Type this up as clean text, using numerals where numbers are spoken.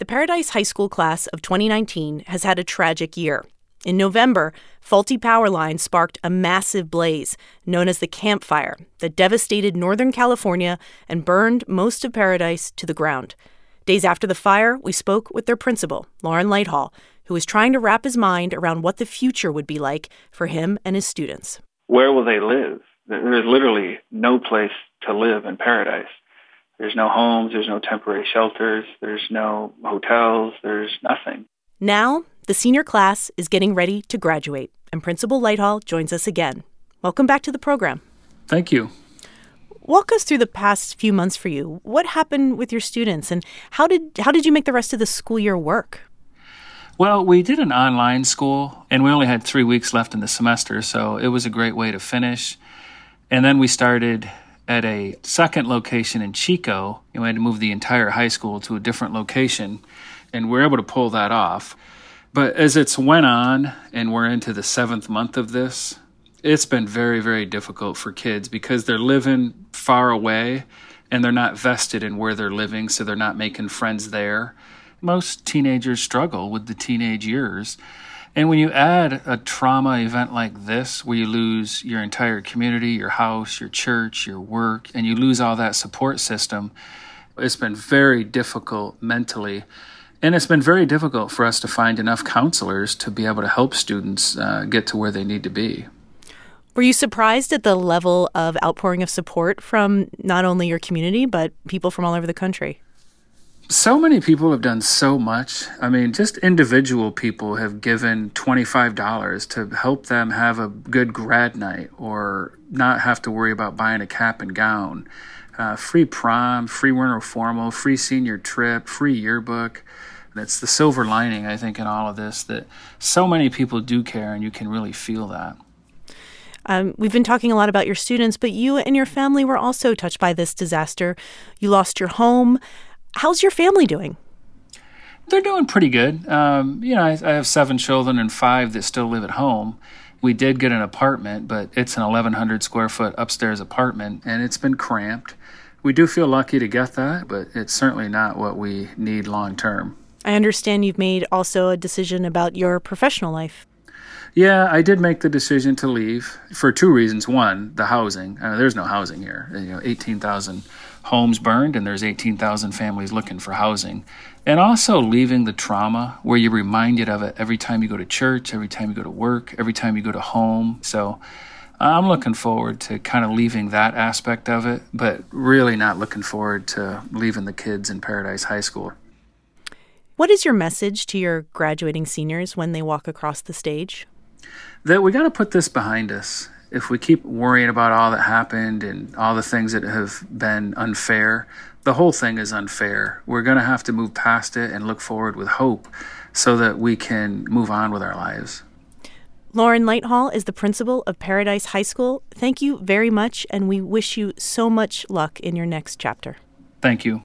The Paradise High School class of 2019 has had a tragic year. In November, faulty power lines sparked a massive blaze known as the Camp Fire that devastated Northern California and burned most of Paradise to the ground. Days after the fire, we spoke with their principal, Loren Lighthall, who was trying to wrap his mind around what the future would be like for him and his students. Where will they live? There's literally no place to live in Paradise. There's no homes, there's no temporary shelters, there's no hotels, there's nothing. Now, the senior class is getting ready to graduate, and Principal Lighthall joins us again. Welcome back to the program. Thank you. Walk us through the past few months for you. What happened with your students, and how did you make the rest of the school year work? Well, we did an online school, and we only had 3 weeks left in the semester, so it was a great way to finish. And then we started at a second location in Chico, and we had to move the entire high school to a different location, and we were able to pull that off. But as it's went on, and we're into the 7th month of this, it's been very, very difficult for kids because they're living far away, and they're not vested in where they're living, so they're not making friends there. Most teenagers struggle with the teenage years. And when you add a trauma event like this, where you lose your entire community, your house, your church, your work, and you lose all that support system, it's been very difficult mentally. And it's been very difficult for us to find enough counselors to be able to help students get to where they need to be. Were you surprised at the level of outpouring of support from not only your community, but people from all over the country? So many people have done so much. I mean, just individual people have given $25 to help them have a good grad night or not have to worry about buying a cap and gown. Free prom, free winter formal, free senior trip, free yearbook. That's the silver lining, I think, in all of this, that so many people do care, and you can really feel that. We've been talking a lot about your students, but you and your family were also touched by this disaster. You lost your home. How's your family doing? They're doing pretty good. I have 7 children and 5 that still live at home. We did get an apartment, but it's an 1,100 square foot upstairs apartment, and it's been cramped. We do feel lucky to get that, but it's certainly not what we need long term. I understand you've made also a decision about your professional life. Yeah, I did make the decision to leave for 2 reasons. One, the housing. There's no housing here. 18,000 homes burned, and there's 18,000 families looking for housing. And also leaving the trauma where you're reminded of it every time you go to church, every time you go to work, every time you go to home. So I'm looking forward to kind of leaving that aspect of it, but really not looking forward to leaving the kids in Paradise High School. What is your message to your graduating seniors when they walk across the stage? That we got to put this behind us. If we keep worrying about all that happened and all the things that have been unfair, the whole thing is unfair. We're going to have to move past it and look forward with hope so that we can move on with our lives. Loren Lighthall is the principal of Paradise High School. Thank you very much, and we wish you so much luck in your next chapter. Thank you.